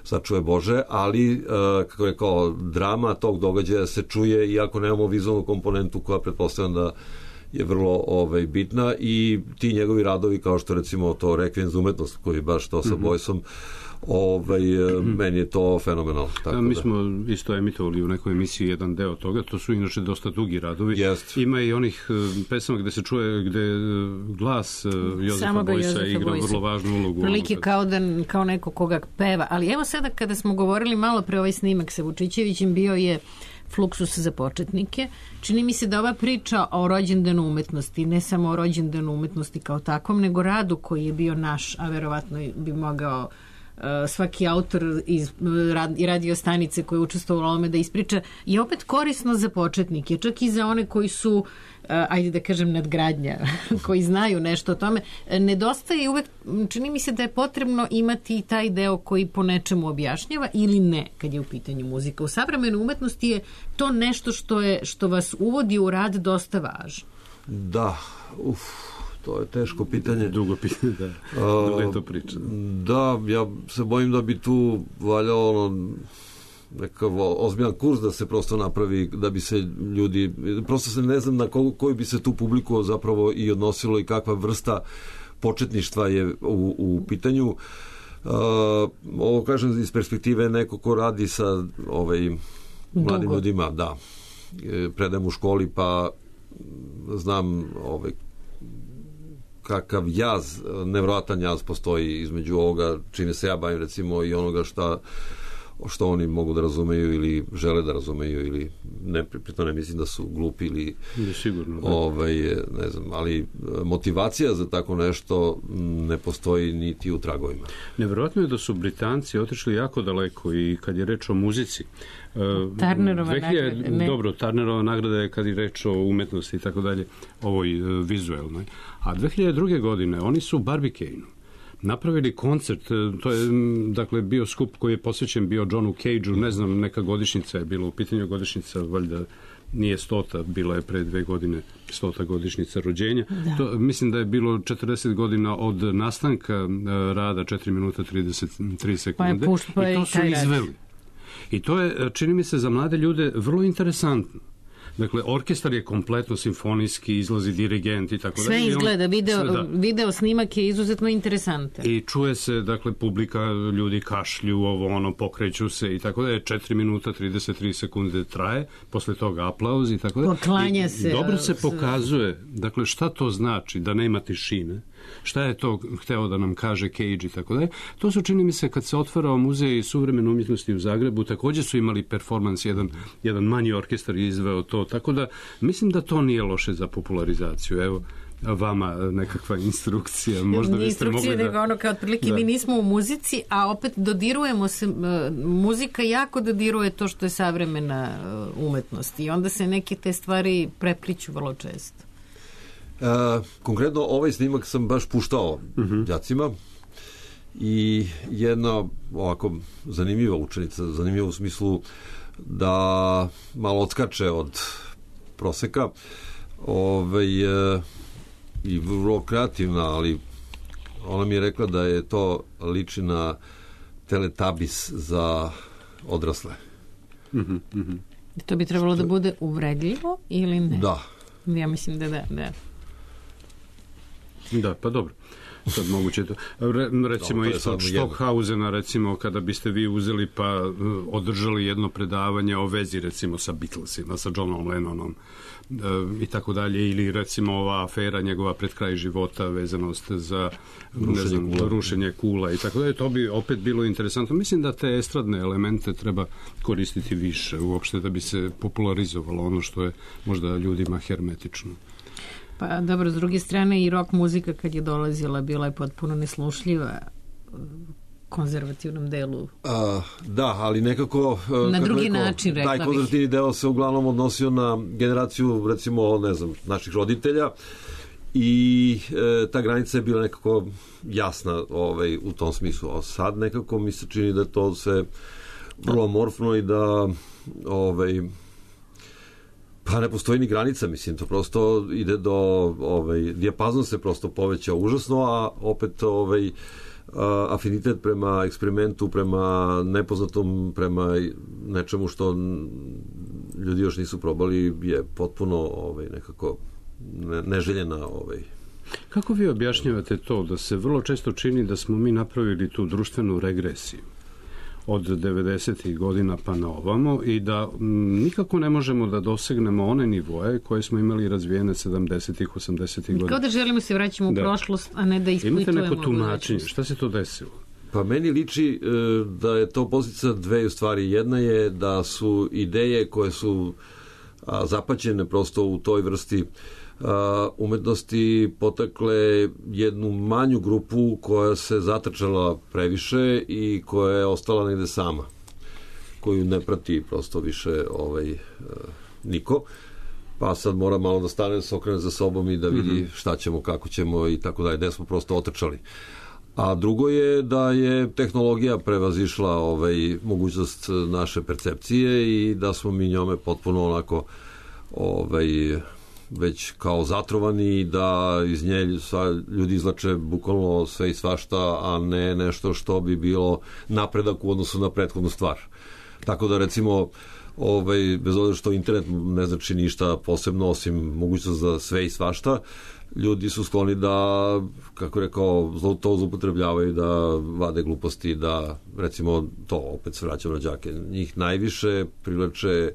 sačuvaj Bože, ali, uh, kako je rekao, drama tog događaja se čuje iako nemamo vizualnu komponentu koja pretpostavljam da je vrlo ovaj, bitna i ti njegovi radovi kao što recimo to Rekvijem za umetnost koji je baš to sa mm-hmm. Boysom, ovaj, mm-hmm. meni je to fenomenalno. Tako da, mi da. smo isto emitovali u nekoj emisiji jedan deo toga, to su inače dosta dugi radovi. Jest. Ima i onih uh, pesama gde se čuje, gde glas uh, Jozefa Boysa igra Boysa. Vrlo važnu ulogu. Prilike kao, da, kao neko koga peva. Ali evo sada kada smo govorili malo pre ovaj snimak sa Vučićevićem, bio je Fluksus za početnike. Čini mi se da ova priča o rođendanu umetnosti, ne samo o rođendanu umetnosti kao takvom, nego radu koji je bio naš, a verovatno bi mogao uh, svaki autor iz rad, i radio stanice koji je učestvovao u ovome da ispriča, je opet korisno za početnike, čak i za one koji su uh, ajde da kažem nadgradnja, koji znaju nešto o tome. Nedostaje uvek, čini mi se da je potrebno imati taj deo koji po nečemu objašnjava ili ne, kad je u pitanju muzika. U savremenoj umetnosti je to nešto što je što vas uvodi u rad dosta važno. Da, uf, to je teško pitanje. Dugo pitanje, da. Dugo je to priča. Da, ja se bojim da bi tu valjalo ono, nekav ozbiljan kurs da se prosto napravi, da bi se ljudi, prosto se ne znam na koju, koju bi se tu publiku zapravo i odnosilo i kakva vrsta početništva je u, u pitanju. Uh, ovo kažem iz perspektive neko ko radi sa ovaj, mladim Dugo. ljudima, da. Predajem u školi pa znam ovaj, kakav jaz, nevjerojatan jaz postoji između ovoga čime se ja bavim recimo i onoga šta što oni mogu da razumeju ili žele da razumeju ili ne, pritom ne mislim da su glupi ili je sigurno, da. ovaj, ne znam, ali motivacija za tako nešto ne postoji niti u tragovima. Nevjerojatno je da su Britanci otišli jako daleko i kad je reč o muzici. Turnerova nagrada. Ne. Dobro, Turnerova nagrada je kad je reč o umetnosti i tako dalje, ovoj uh, vizuelnoj. A dve hiljade druge. godine oni su u Barbicane napravili koncert, to je dakle bio skup koji je posvećen bio Johnu Cageu, ne znam, neka godišnjica je bila u pitanju, godišnjica valjda nije stota, bila je pre dve godine stota godišnjica rođenja. To, mislim da je bilo četrdeset godina od nastanka rada, četiri minuta trideset tri sekunde. Pa je pušt, pa je i to su izveli. I to je, čini mi se, za mlade ljude vrlo interesantno. Dakle, orkestar je kompletno simfonijski, izlazi dirigent i tako dalje. Sve izgleda, video, sve, da. video snimak je izuzetno interesantan. I čuje se, dakle, publika, ljudi kašlju, ovo, ono, pokreću se i tako dalje. četiri minuta trideset tri sekunde traje, posle toga aplauz i tako dalje. Poklanja se. Dobro se pokazuje, dakle, šta to znači da nema tišine, šta je to hteo da nam kaže Cage i tako dalje. To su, čini mi se, kad se otvarao muzej suvremene umjetnosti u Zagrebu, takođe su imali performans, jedan, jedan manji orkestar je izveo to, tako da mislim da to nije loše za popularizaciju. Evo, vama nekakva instrukcija. Možda nije biste instrukcija, mogli nego da... ono kao otprilike da. Mi nismo u muzici, a opet dodirujemo se, muzika jako dodiruje to što je savremena umetnost i onda se neke te stvari prepliću vrlo često. Uh, konkretno ovaj snimak sam baš puštao uh-huh. đacima i jedna ovako zanimljiva učenica, zanimljiva u smislu da malo odskače od proseka ovaj, uh, i vrlo kreativna, ali ona mi je rekla da je to liči na Teletubbies za odrasle. Uh-huh, uh-huh. To bi trebalo što... da bude uvredljivo ili ne? Da. Ja mislim da da, da. Da, pa dobro. Sad moguće to. Re, recimo Dobre, isto od Stockhausena, recimo, kada biste vi uzeli pa uh, održali jedno predavanje o vezi, recimo, sa Beatlesima, sa Johnom Lennonom uh, i tako dalje, ili recimo ova afera njegova pred kraj života, vezanost za rušenje, ne znam, kula. rušenje kula i tako dalje, to bi opet bilo interesantno. Mislim da te estradne elemente treba koristiti više, uopšte da bi se popularizovalo ono što je možda ljudima hermetično. Pa dobro, s druge strane i rock muzika kad je dolazila bila je potpuno neslušljiva konzervativnom delu. A, da, ali nekako... Na drugi rekao, način, rekla bih. Taj konzervativni deo se uglavnom odnosio na generaciju, recimo, ne znam, naših roditelja i e, ta granica je bila nekako jasna ovaj, u tom smislu. A sad nekako mi se čini da to se vrlo amorfno i da ovaj, pa ne postoji ni granica, mislim, to prosto ide do, ovaj, dijapazon se prosto poveća užasno, a opet ovaj, afinitet prema eksperimentu, prema nepoznatom, prema nečemu što ljudi još nisu probali, je potpuno ovaj, nekako ne, neželjena ovaj. Kako vi objašnjavate to da se vrlo često čini da smo mi napravili tu društvenu regresiju od devedesetih godina pa na ovamo i da m, nikako ne možemo da dosegnemo one nivoe koje smo imali razvijene sedamdesetih, osamdesetih godina. Kao da želimo se vraćamo u da. prošlost, a ne da ispitujemo. Imate neko tumačenje, šta se to desilo? Pa meni liči e, da je to posljedica dve stvari. Jedna je da su ideje koje su a, zapaćene prosto u toj vrsti Uh, umetnosti potakle jednu manju grupu koja se zatrčala previše i koja je ostala negde sama, koju ne prati prosto više ovaj, uh, niko, pa sad mora malo da stane, se okrene za sobom i da vidi šta ćemo, kako ćemo i tako dalje, gde smo prosto otrčali. A drugo je da je tehnologija prevazišla ovaj, mogućnost naše percepcije i da smo mi njome potpuno onako ovaj, već kao zatrovani, da iz nje ljudi izlače bukvalno sve i svašta, a ne nešto što bi bilo napredak u odnosu na prethodnu stvar. Tako da recimo ovaj, bez obzira što internet ne znači ništa posebno osim mogućnost za sve i svašta, ljudi su skloni da, kako rekao, to zloupotrebljavaju, da vade gluposti, da recimo to, opet se vraćamo na đake, njih najviše privlače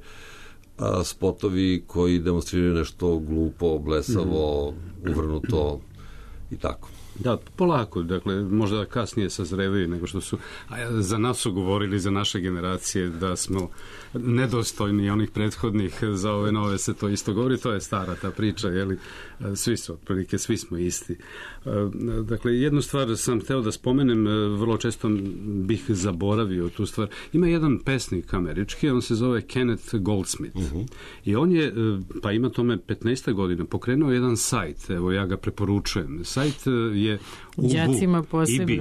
a, spotovi koji demonstriraju nešto glupo, blesavo, uvrnuto i tako. Da, polako, dakle, možda kasnije sazrevaju nego što su, a za nas su govorili, za naše generacije, da smo nedostojni onih prethodnih, za ove nove se to isto govori, to je stara ta priča, jeli, svi su, otprilike, svi smo isti. Dakle, jednu stvar sam hteo da spomenem, vrlo često bih zaboravio tu stvar. Ima jedan pesnik američki, on se zove Kenneth Goldsmith. Uh-huh. I on je, pa ima tome petnaest godina, pokrenuo jedan sajt, evo ja ga preporučujem. Sajt je ubu, đacima posebno. Ibi,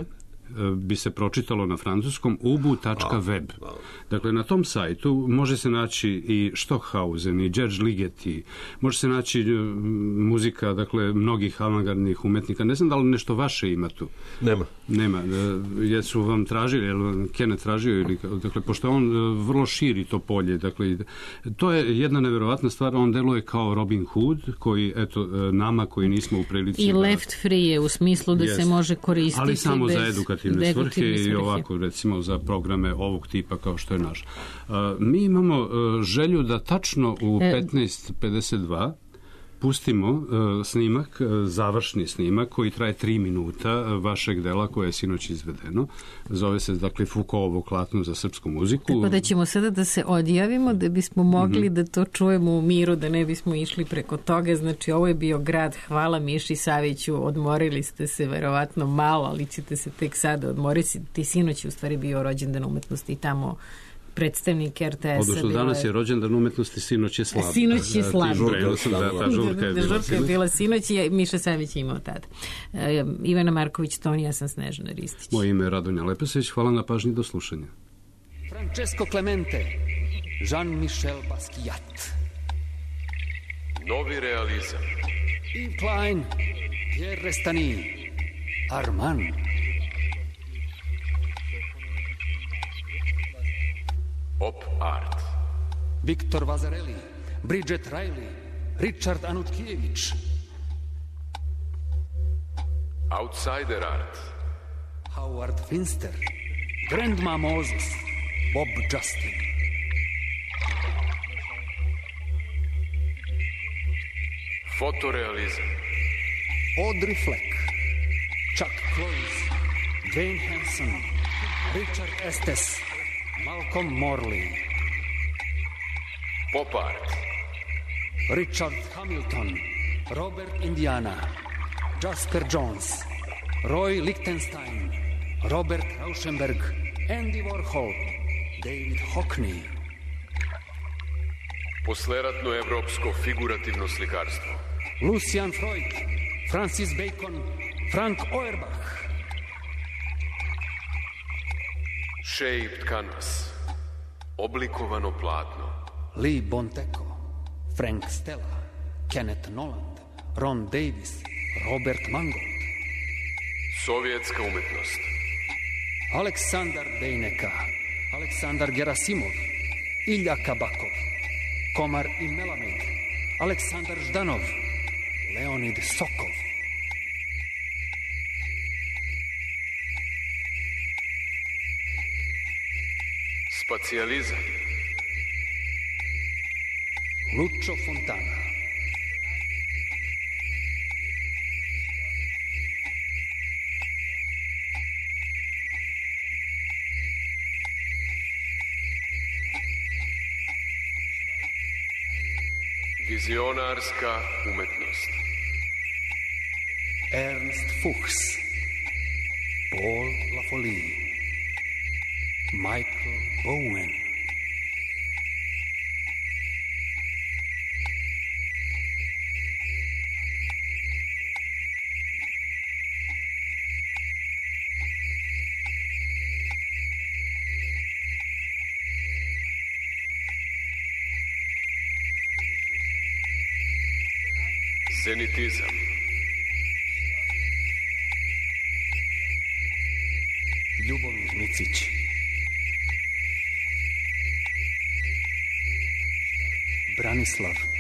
bi se pročitalo na francuskom ubu tačka web. Dakle, na tom sajtu može se naći i Stockhausen i George Ligeti, može se naći muzika, dakle, mnogih avangardnih umetnika. Ne znam da li nešto vaše ima tu? Nema. Nema. Jesu vam tražili, jel Kene tražio ili, dakle, pošto on vrlo širi to polje, dakle, to je jedna neverovatna stvar, on deluje kao Robin Hood, koji, eto, nama koji nismo u prilici... I left free je u smislu da jest, se može koristiti ali samo bez... za edukativne svrhe i ovako, recimo, za programe ovog tipa kao što je naš. Uh, mi imamo uh, želju da tačno u petnaest pedeset dva pustimo uh, snimak, uh, završni snimak koji traje tri minuta uh, vašeg dela koje je sinoć izvedeno. Zove se, dakle, Foucaultovo klatno za srpsku muziku. Tako da ćemo sada da se odjavimo da bismo mogli mm-hmm. da to čujemo u miru, da ne bismo išli preko toga. Znači, ovo je bio grad. Hvala Miši Saviću. Odmorili ste se verovatno malo, ali ćete se tek sada odmoriti. Ti sinoć je u stvari bio rođendan umetnosti i tamo predstavnik R T S-a. Odnosno, danas je rođendan umetnosti, sinoć je slab. Sinoć je slab. Da, ta žurka je bila, žurka je bila sinoć i Miša Savić je imao tada. E, Ivana Marković, Toni, ja sam Snežana Ristić. Moje ime je Radonja Lepesović, hvala na pažnji, do slušanja. Francesco Clemente, Jean-Michel Basquiat. Novi realizam. Yves Klein, Pierre Restany, Armand. Pop art. Viktor Vazarelli, Bridget Riley, Richard Anutkiewicz. Outsider art. Howard Finster, Grandma Moses, Bob Justin. Fotorealizam. Audrey Fleck, Chuck Close, Jane Hanson, Richard Estes, Malcolm Morley. Pop art. Richard Hamilton, Robert Indiana, Jasper Jones, Roy Lichtenstein, Robert Rauschenberg, Andy Warhol, David Hockney. Posleratno evropsko figurativno slikarstvo. Lucian Freud, Francis Bacon, Frank Auerbach. Shaped canvas. Oblikovano platno. Lee Bonteco, Frank Stella, Kenneth Noland, Ron Davis, Robert Mangold. Sovjetska umetnost. Aleksandar Dejneka, Aleksandar Gerasimov, Ilja Kabakov, Komar i Melamed, Aleksandar Ždanov, Leonid Sokov. Spacijalizam. Lučo Fontana. Vizionarska umetnost. Ernst Fuchs, Paul Lafolie, Michael Bowen. Zenitizam. Ljubomir Micić. Branislav